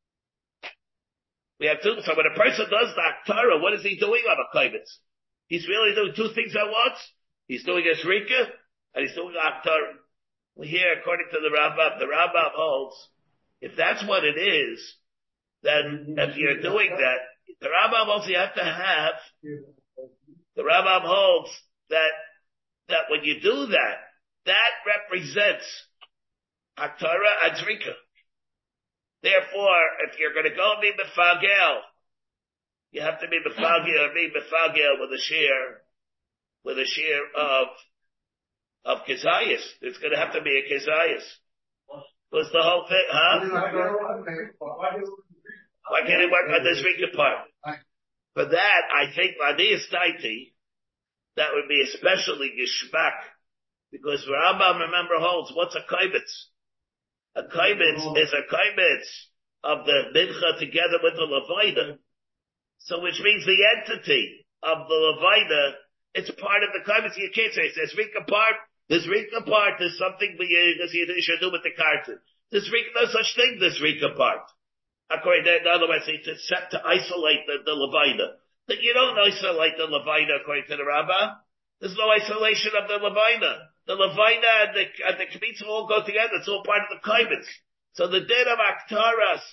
We have 2, so when a person does the Haktara, what is he doing on a Kaibitz? He's really doing 2 things at once. He's doing a Zrika, and he's doing a Haktara. We hear, according to the Rambam holds, if that's what it is, then if you're doing that, the Rambam holds you have to have, the Rambam holds that when you do that, that represents Haktara and Zrika. Therefore, if you're going to go be Mefagel, you have to be Mefagel with a share of Kezayis. It's going to have to be a Kezayis. Was the whole thing, huh? Why can't it work on the Zrika part? For that, I think Laniya Saiti, that would be especially Gishmak, because Rambam, remember, holds, what's a kaibitz? A kaibitz is a kaibitz of the mincha together with the levaida. So which means the entity of the levaida, it's part of the kaibitz. You can't say, it's Zrika part, this Zrika part is something you should do with the carton. There's no such thing, this Zrika part. According to, in other words, it's set to isolate the levaida. That you don't isolate the levaida according to the Rambam. There's no isolation of the levaida. The levaida and the kmitza all go together. It's all part of the kaibitz. So the din of Aktaras,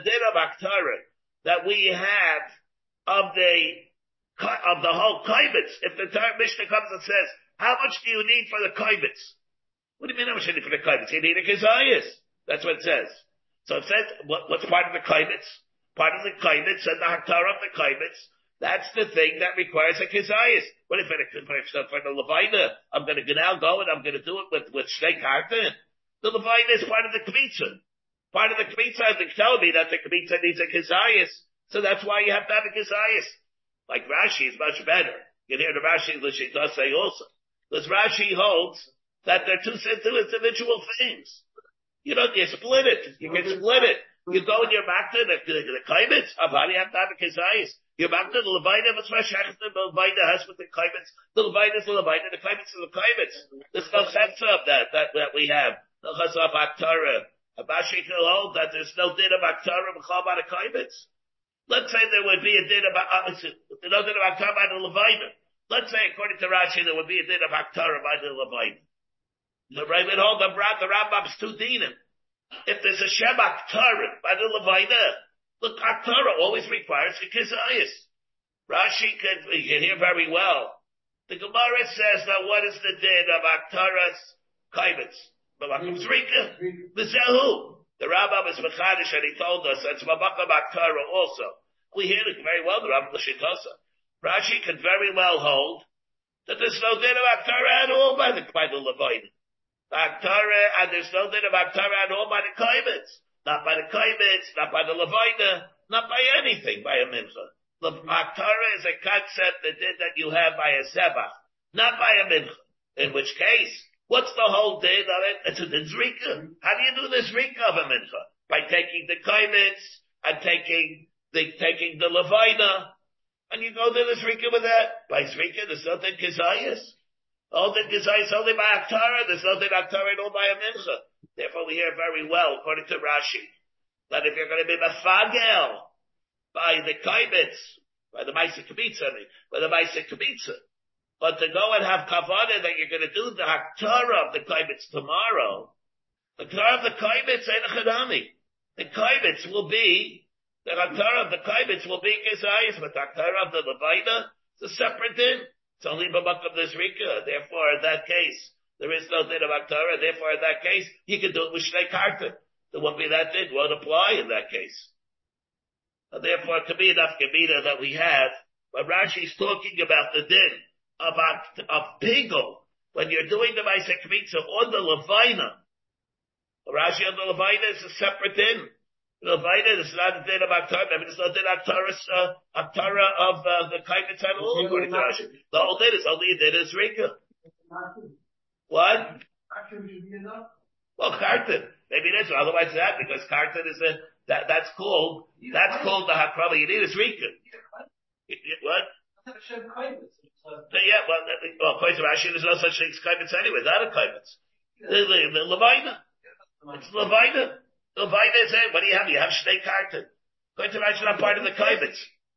that we have of the whole kaibitz, if the Mishnah comes and says, how much do you need for the kaibitz? What do you mean how much do you need for the kaibitz? You need a kezayis. That's what it says. So it says, what's part of the kaibitz? Part of the kaibitz and the haktara of the kaibitz. That's the thing that requires a kizayis. What if for the Levina, I'm going to now go and I'm going to do it with Shnei Kartan? The Levina is part of the Kmitza. Part of the Kmitza, they're telling me that the Kmitza needs a kizayis. So that's why you have to have a kizayis. Like Rashi is much better. You can hear the Rashi L'Shita say also. Because Rashi holds that they're two individual things. You split it. You can split it. You go and you're back to the Kaimitz. How do you have to have a kizayis? You're back to the Levina, the Levina has with the Kaimitz. The Levina is the Levina, the Kaimitz is the Kaimitz. There's no sense of that we have. The Chazaf Aktara. Abashi will hold that there's no din of Aktara b'chal by the Kaimitz. Let's say there would be a din of Aktara by the Levina. Let's say, according to Rashi, there would be a din of Aktara by the Levina. The Ravid hold the Rambam's two dinim. If there's a Shem Aktara by the Levina, look, Aktara always requires a kizayis. Rashi can hear very well. The Gemara says that what is the din of Aktara's Kaimitz? Mabakam Zrika? V'zehu. The Rambam is Mechadish and he told us that's Mabakam Aktara also. We hear it very well, the Rambam L'Shitosa. Rashi can very well hold that there's no din of Aktara at all by the Levina. Aktara, and there's no din of Aktara at all by the Kaimitz. Not by the Kaimitz, not by the Levina, not by anything, by a Mincha. Aktara is a concept that you have by a Zebach, not by a Mincha. In which case, what's the whole din of it? It's a Zrika. How do you do the Zrika of a Mincha? By taking the Kaimitz and taking the Levina, and you go to the Zrika with that. By Zrika, there's nothing Kizayas. All the Kizayas only by Aktara, there's nothing Aktara at all by a Mincha. Therefore, we hear very well, according to Rashi, that if you're going to be mefagel by the Kaimitz, by the Maisa Kmitza, but to go and have kavanah that you're going to do the Aktara of the Kaimitz tomorrow, the Aktara of the Kaimitz ain't a Chadami. The Kaimitz will be, the Aktara of the Kaimitz will be Kizayis, but the Aktara of the Levina is a separate din. It's only Babakam Nizrika. Therefore, in that case, there is no din of Aktara. Therefore, in that case, you can do it with Shnei Kartan. There won't be that din. Won't apply in that case. And therefore, to be enough Gemina that we have, when Rashi's talking about the din of Pigel, when you're doing the Maisa Kmitza on the Levina, Rashi on the Levina is a separate din. The Levina is not a din of Aktara. I mean, it's not a din of Aktara of the Kaimitz at all, according to Rashi. The whole din is only a din of Zrika. What? Well, Kartan. Maybe it is. Otherwise that, because Kartan is that's called the Hakrama. You need a Zrika. What? Yeah, well, according to Rashi, there's no such thing as Kaimitz anyway. Not a Kaimitz. The Levina. It's Levina. Levina is it. What do you have? You have Shnei Kartan. According to Rashi, not part of the Kaimitz.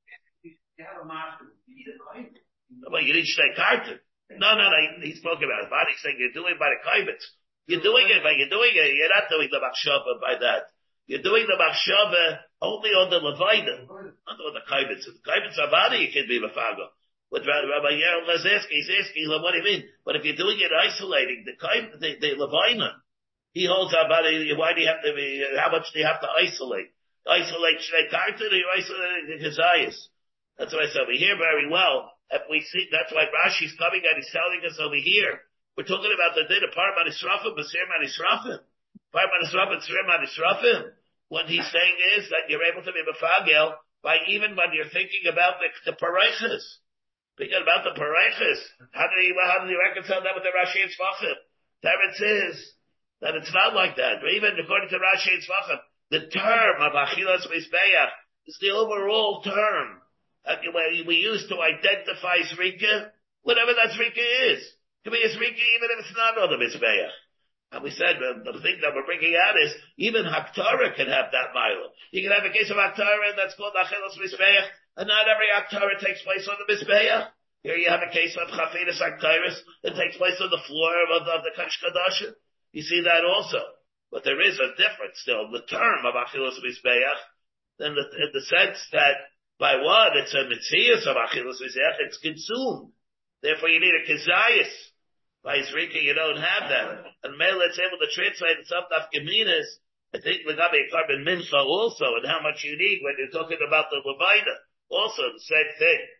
Well, you need Shnei Kartan. No, he's talking about it. He's saying you're doing it by the Kaimitz. You're doing it, you're not doing the Machshava by that. You're doing the Machshava only on the Levina, not on the Kaimitz. The Kaimitz Avada, you can be Mefago. But Rabbi Yerel is asking, what do you mean? But if you're doing it isolating, the Levina, he holds Avada, why do you have to be, how much do you have to isolate? Isolate Shnei Kartan, or you isolate the Kazayas? That's what I said. We hear very well. If we see, that's why Rashi's coming and he's telling us over here. We're talking about the din of Parman Israfim, Basir Man Israfim. Parman Israfim, Basir Man Israfim. What he's saying is that you're able to be Mefagel by even when you're thinking about the Paraychas. Thinking about the Paraychas. How do you reconcile that with the Rashi and Tzvachim? Teretz is that it's not like that. Or even according to Rashi and Tzvachim, the term of Achilas Mizbeach is the overall term we use to identify Zrika, whatever that Zrika is. It can be a Zrika even if it's not on the Mizbeach. And we said, the thing that we're bringing out is, even Haktara can have that milo. You can have a case of Haktara that's called Achilas Mizbeach, and not every Haktara takes place on the Mizbeach. Here you have a case of Chafidas Haktaris that takes place on the floor of the Kodesh Kodashim. You see that also. But there is a difference still. The term of Achilas Mizbeach, in the sense that by what? It's a Mitzias of Achilas Mizbeach, it's consumed. Therefore you need a Kizayas. By Zrika you don't have that. And Mela it's able to translate it up to Geminas. I think we got a carbon mincha also, and how much you need when you're talking about the Levina. Also the same thing.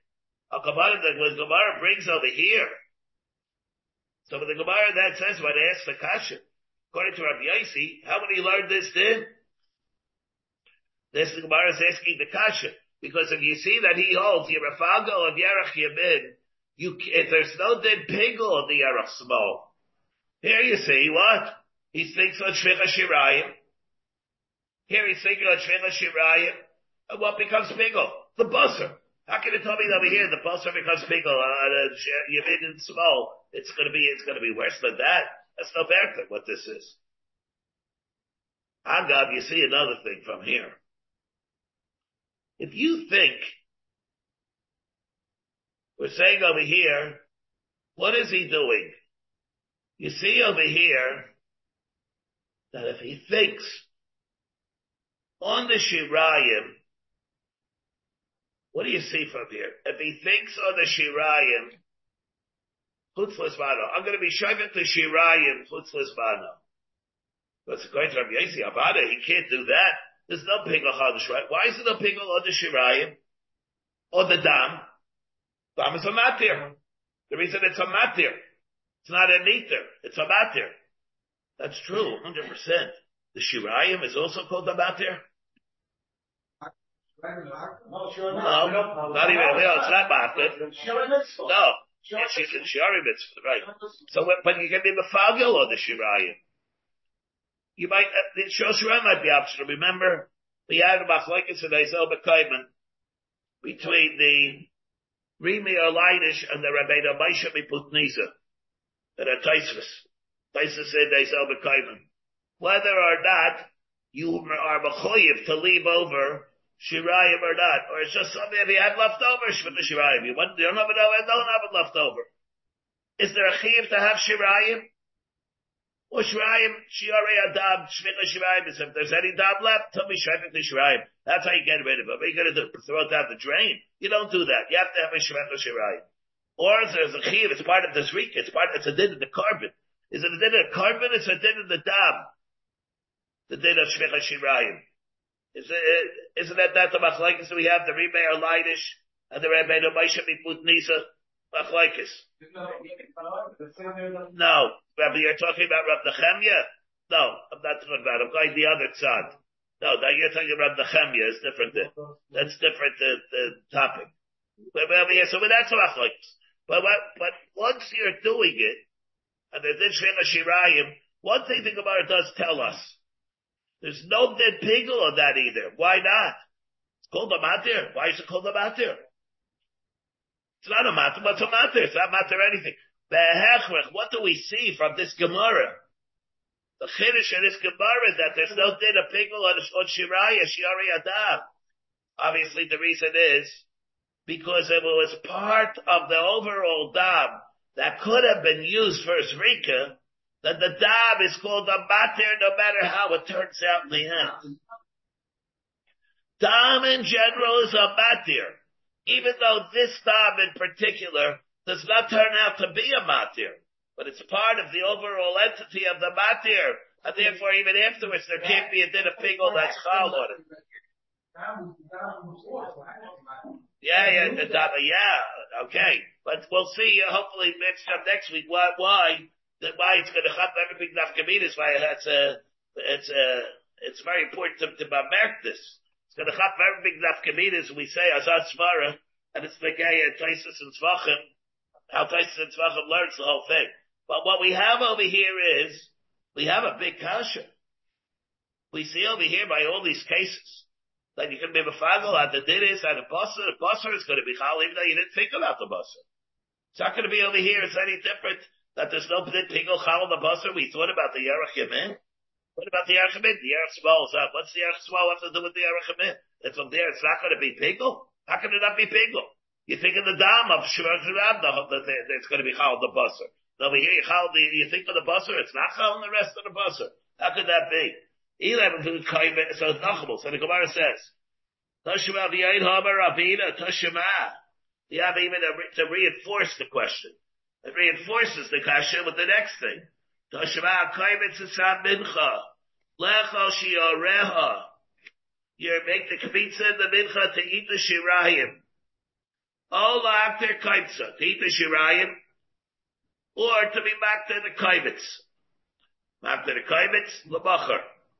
A Gemara that was Gemara brings over here. So when the Gemara that says when they ask the kasha, according to Rabbi Yossi, how would he learn this then? This the Gemara is asking the kasha. Because if you see that he holds Yerafago of Yerach Yamin, if there's no dead pigel of the Yerach Small. Here you see what? He thinks on Shvicha Shirayim. Here he's thinking on Shvicha Shirayim. And what becomes pigel? The busser. How can you tell me that over here the busser becomes pigel on Yamin and Small? It's gonna be worse than that. That's no better than what this is. Agav, you see another thing from here. If you think, we're saying over here, what is he doing? You see over here, that if he thinks on the Shirayim, what do you see from here? If he thinks on the Shirayim, Chutz L'Zmano, I'm going to be shoving to Shirayim, Chutz L'Zmano. But according to Rabbi Yossi Avada, he can't do that. There's no pigel on the Shirayim. Why is there no pigel on the Shirayim? Or the Dam? Dam is a matir. The reason it's a matir. It's not a niter. It's a matir. That's true, 100%. The Shirayim is also called a matir? No, not even. No, it's not matir. No. It's Shari mitzvah, right. So, but you can be mefagel on the Shirayim. You might, the Shosharim might be optional. Remember, we had a machlokes in Ezel B'Kaiman between the Rimi Olainish and the Rabbeinu Moshe Miputniza. That are Taisvus. Taisvus said Ezel B'Kaiman. Whether or not you are mechoyev to leave over Shirayim or not, or it's just something if you had leftovers for the Shirayim. You don't have it, don't have it left over. Is there a chiyuv to have Shirayim? Or Shirayim, Shiarei Adam, Shvicha Shirayim, if there's any Dam left, tell me Shvicha Shirayim. That's how you get rid of it. What are you going to do? Throw it down the drain? You don't do that. You have to have a Shvicha Shirayim. Or if there's a chiyuv, it's part of the Zrika, it's a din of the carbon. Is it a din of the carbon? It's a din of the Dam. The din of Shvicha Shirayim. Isn't that the machlokes we have, the Rebbe Olainish and the Rebbe Moshe Miputniza machlokes? No. Rabbi, you're talking about Rabbi Nechemia? No, I'm not talking about it. I'm going the other side. No, you're talking about Rabbi Nechemia. It's different. That's different, the topic. So that's machlokes. But once you're doing it, and there's this Shvicha Shirayim, one thing the Gemara does tell us, there's no dead pigel on that either. Why not? It's called a matir. Why is it called a matir? It's not a matir, but it's a matir. It's not matir anything. What do we see from this Gemara? The chiddush of this Gemara is that there's no dead of pigel on Shiraya, Shiari Adam. Obviously the reason is because it was part of the overall dam that could have been used for Zrika, that the dam is called a matir no matter how it turns out in the end. Dam in general is a matir, even though this dam in particular does not turn out to be a matir, but it's part of the overall entity of the matir, and therefore even afterwards there can't be a din of pigel that's chal on it. Okay, but we'll see. Hopefully next week why it's going to chap everything nafkaminas. Why it's very important to mark this. It's going to chap everything nafkaminas. We say Azad Svara, and it's the Gaya Taisus and Tzvachim. How Taisus and Tzvachim learns the whole thing. But what we have over here is we have a big kasha. We see over here by all these cases that you can be mefagel at the dinis and the basar. The basar is going to be chal even though you didn't think about the basar. It's not going to be over here. It's any different. That there's no pigel chal on the basar. We thought about the Yerach Yamin. What about the Yerach Yamin? The Yerach Small is up. What's the Yerach Small have to do with the Yerach Yamin? It's from there. It's not going to be pigel. How can it not be pigel? You think of the dam of Shemar Shirab, it's going to be chal on the basar. Over here, you think of the basar. It's not chal on the rest of the basar. How could that be? So it's nachabel. So the Gemara says, Tashma v'yayin haber Ravina Tashma. You have even to reinforce the question. It reinforces the kasha with the next thing. Tashma kaimet sasam mincha lecha shiareha. You make the kavitza in the mincha to eat the shirayim. Ola after kaitza, to eat the shirayim, or to be back to the kaibitz. Back to the kaibitz, l'bachar.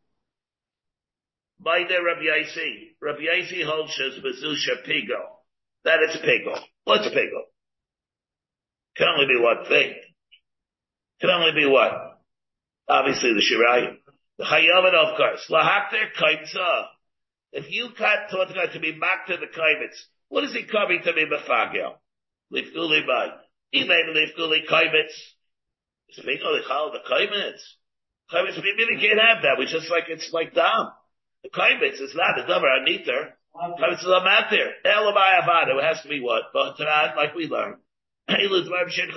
By the Rabbi Yaisi. Rabbi Yaisi holds as bezusha pigo. That is pigo. What's pigo? Can only be one thing. Can only be what? Obviously the shirayim. The chayavet, of course. Lahakter kaitza. If you cut to be back to the kaibitz, what is he coming to be befagel? Lifguli by. He made lifguli kaibitz. Speak of the chal the kaibitz. Kaibitz, we really can't have that. We just like, it's like dam. The kaibitz is not a davar aniter. Kaibitz is a matir. Elamai avada. It has to be what? But like we learned. It's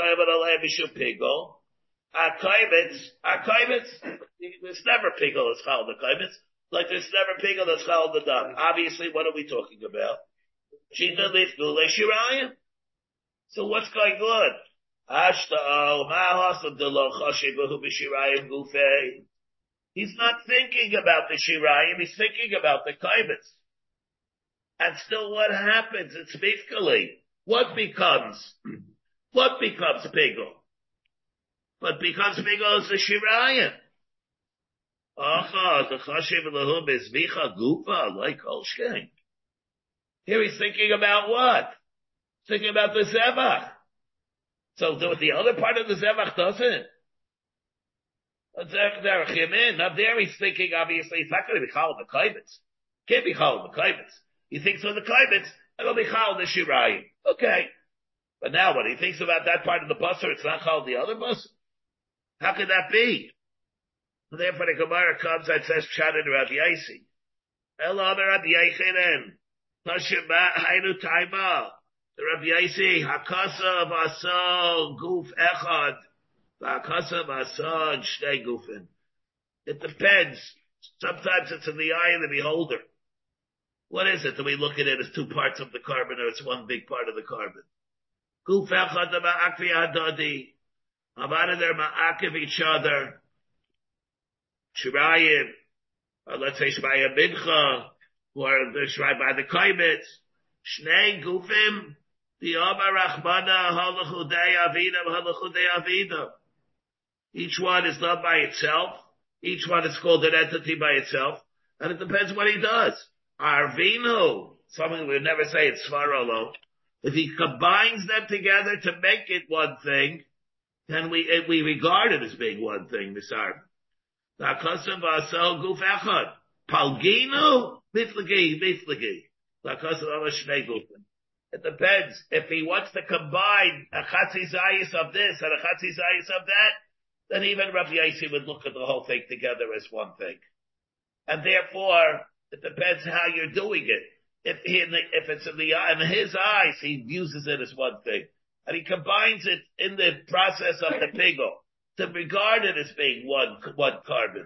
never pickle as chal the kaibitz. Like there's never pickle that's chal the dam. Obviously, what are we talking about? Shita lifgule shirayim. So what's going on? He's not thinking about the shirayim, he's thinking about the kaibitz. And still what happens? It's mifkali. What becomes pigo? What becomes pigo is the shirayim. The chashiv lahum is vicha gufa, like Holshkein. Here he's thinking about what? Thinking about the zevach. So the other part of the zevach doesn't. Now there he's thinking, obviously, it's not going to be chal the kaibitz. Can't be chal the kaibitz. He thinks of the kaibitz, it'll be chal the shirayim. Okay. But now when he thinks about that part of the busser, it's not chal the other busser. How could that be? And therefore the Gemara comes and says, Pshat in Rabbi Yaisi. Elo Rabbi Yechinen. Tashima Hainu Taima. The Rabbi Yaisi, Hakasa Vasal Guf Echad. Hakasa Vasal Shnei Gufin. It depends. Sometimes it's in the eye of the beholder. What is it? Do we look at it as two parts of the carbon or it's one big part of the carbon? Guf Echad Ma'akvi Adadi. Havana they're Ma'akiv each other. Shirayim. Or let's say Shirayim Mincha. Or the Shirayim by the Kaibitz. Shnei Gufim. The Omer Rachmana Halachudei Avida Halachudei Avida. Each one is not by itself. Each one is called an entity by itself. And it depends what he does. Arvinu, something we would never say it's Svarolo. If he combines them together to make it one thing, then we regard it as being one thing, Misar. Lakasim Vasal Guf Echad. Palginu, Miflagi. Lakasim Shnei Gufim. It depends. If he wants to combine a Chatzi Zayis of this and a Chatzi Zayis of that, then even Rabbi Yaisi would look at the whole thing together as one thing. And therefore, it depends how you're doing it. If it's in his eyes, he uses it as one thing. And he combines it in the process of the pigo to regard it as being one carbon.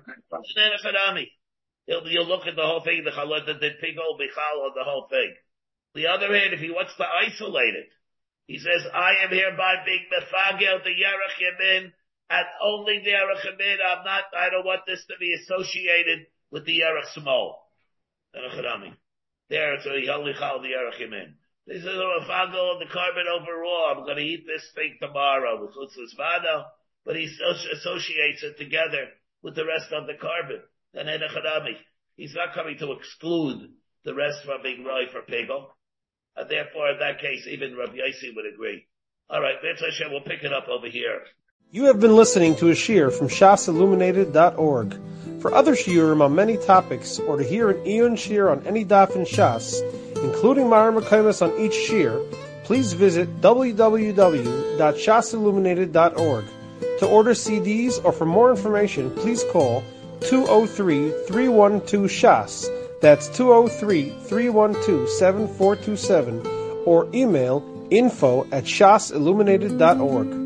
You'll look at the whole thing, the pigo will be chal on the whole thing. The other hand, if he wants to isolate it, he says, I am hereby being mefagel the Yerach Yamin, and only the Yerach Yamin, I don't want this to be associated with the Yerach Smol. There, so he only chal the Yerach Yamin. He says, mefagel the carbon overall, I'm going to eat this thing tomorrow, with chutzlas vada, but he associates it together with the rest of the carbon. Then he's not coming to exclude the rest from being right for pigo. And therefore, in that case, even Rabbi Yaisi would agree. All right, Mitzvah Hashem, we'll pick it up over here. You have been listening to a shiur from shasilluminated.org. For other shiurim on many topics, or to hear an Eon shiur on any daf in Shas, including Mara Mekaymas on each shiur, please visit www.shasilluminated.org. To order CDs or for more information, please call 203-312-SHAS. That's 203-312-7427, or email info@shasilluminated.org.